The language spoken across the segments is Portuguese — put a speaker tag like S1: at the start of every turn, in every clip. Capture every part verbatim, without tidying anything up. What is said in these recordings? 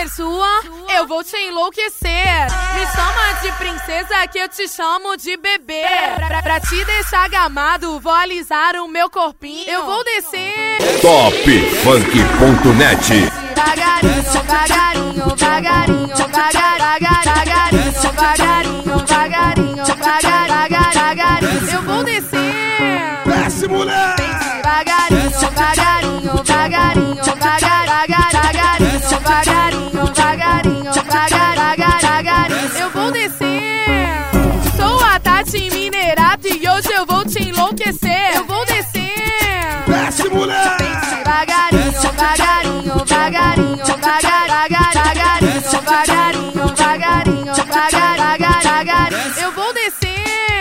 S1: ser sua, eu vou te enlouquecer. Me chama de princesa que eu te chamo de bebê. Pra, pra te deixar gamado, vou alisar o meu corpinho. Eu vou descer.
S2: Top Funk ponto net.
S1: Devagarinho, devagarinho, devagarinho, devagarinho, devagarinho, devagarinho, devagarinho, devagarinho. Eu vou descer.
S2: Desce, mulher!
S1: Devagarinho, devagarinho, devagarinho, devagarinho, devagarinho, devagarinho, devagarinho. Eu vou descer. Sou a Tati Minerato e hoje eu vou te enlouquecer. Eu vou descer.
S2: Desce, mulher!
S1: Devagarinho, devagarinho, devagarinho, devagarinho, devagarinho, devagarinho, devagarinho. Eu vou descer.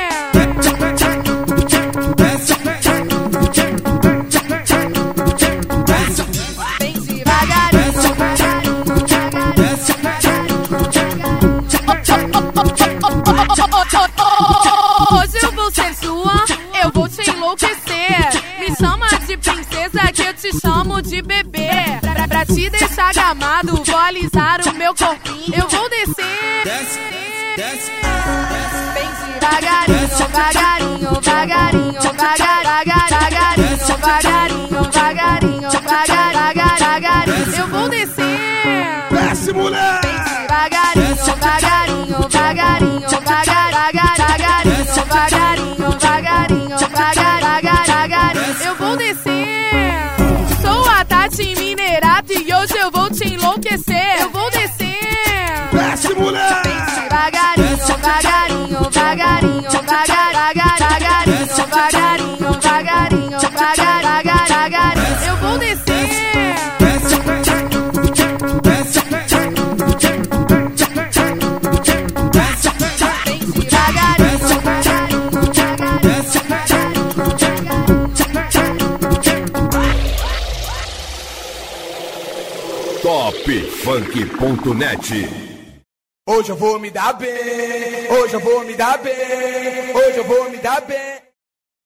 S1: Hoje eu vou ser sua, eu vou te enlouquecer. Me chama de princesa que eu te chamo de bebê. Pra, pra te deixar gamado, vou alisar o meu corpinho. Eu vou descer.
S3: Desce, desce,
S1: bem devagarinho, devagarinho, devagarinho, devagarinho, devagarinho, devagarinho, devagarinho. Eu vou descer.
S2: Desce, mulher!
S1: Devagarinho, devagarinho, devagarinho, devagarinho, devagarinho, devagarinho, devagarinho. Eu vou descer. Sou a Tati Minerato e hoje eu vou te enlouquecer. Eu vou descer.
S2: Desce, mulher!
S1: Devagarinho, devagarinho, devagarinho, devagarinho, devagarinho, devagarinho, devagarinho. Eu vou descer.
S2: Top Funk ponto net.
S3: Hoje eu vou me dar bem, hoje eu vou me dar bem, hoje eu vou me dar bem.